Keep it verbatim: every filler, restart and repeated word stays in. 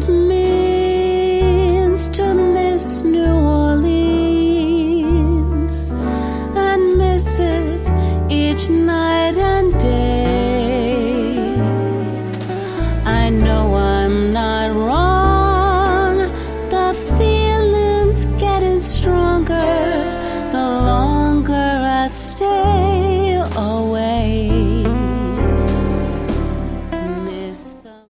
it means to miss New Orleans and miss it each night and day. I know